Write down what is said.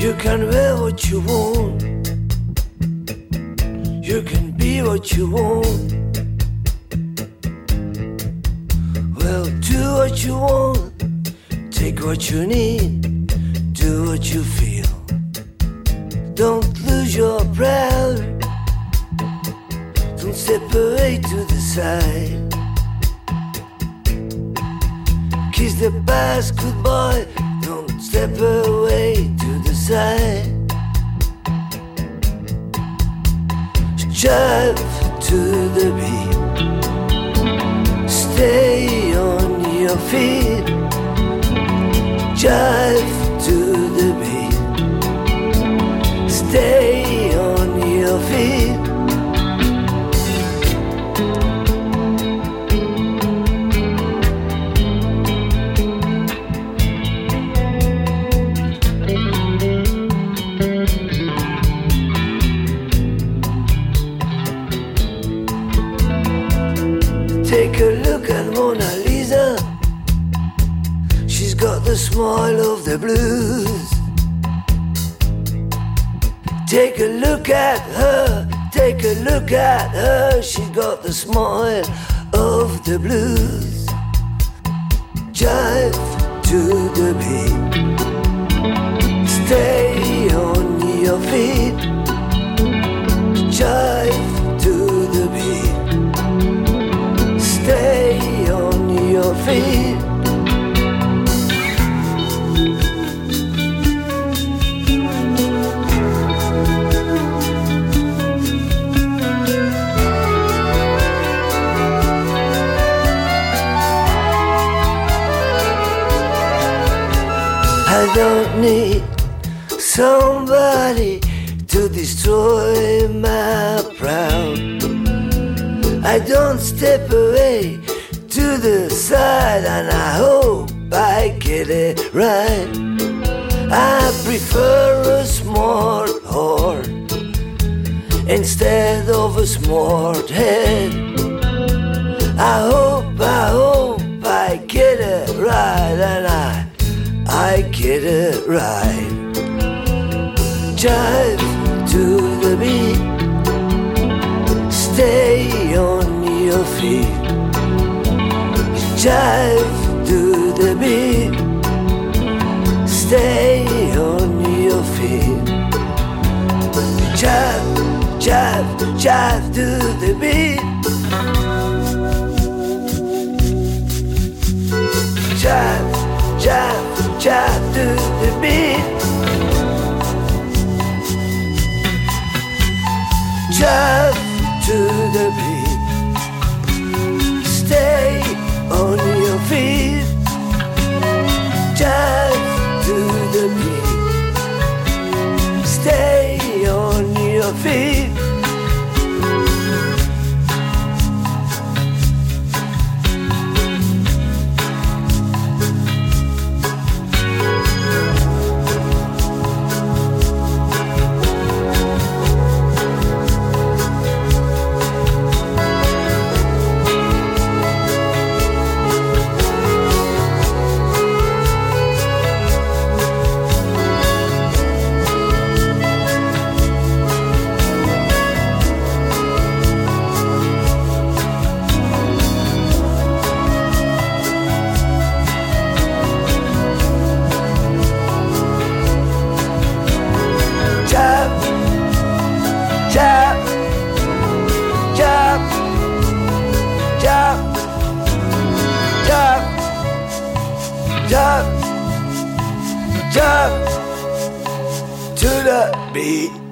You can wear what you want. You can be what you want. Well, do what you want. Take what you need. Do what you feel. Don't lose your pride. Don't step away to the side. Kiss the past goodbye. Don't step away to the side. Jive to the beat. Stay on your feet. Jive to the beat. Stay on your feet. Take a look at Mona Lisa. She's got the smile of the blues. Take a look at her. Take a look at her. She's got the smile of the blues. Jive to the beat. Stay on your feet. Jive to the beat. Stay on your feet. I don't need somebody to destroy my pride. I don't step away to the side, and I hope I get it right. I prefer a smart heart instead of a smart head. I hope I get it right, and I get it right. Jive to the beat. Stay on your feet. Jive to the beat. Stay on your feet. Jive, jive, jive to the beat. Jive, jive, jive to the beat. Jive to the beat. Stay on your feet. Jive to the beat. Stay on your feet. Jive to the beat.